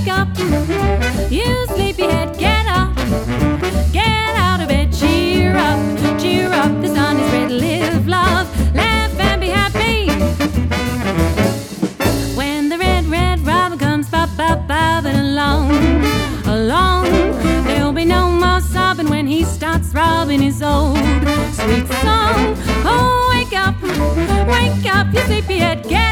wake up, you sleepyhead, get up. Get out of bed, cheer up, cheer up. The sun is red, live, love, laugh and be happy. When the red, red robin comes bobbing along, along, there'll be no more sobbing when he starts robbing his old sweet song. Oh, wake up, you sleepyhead, get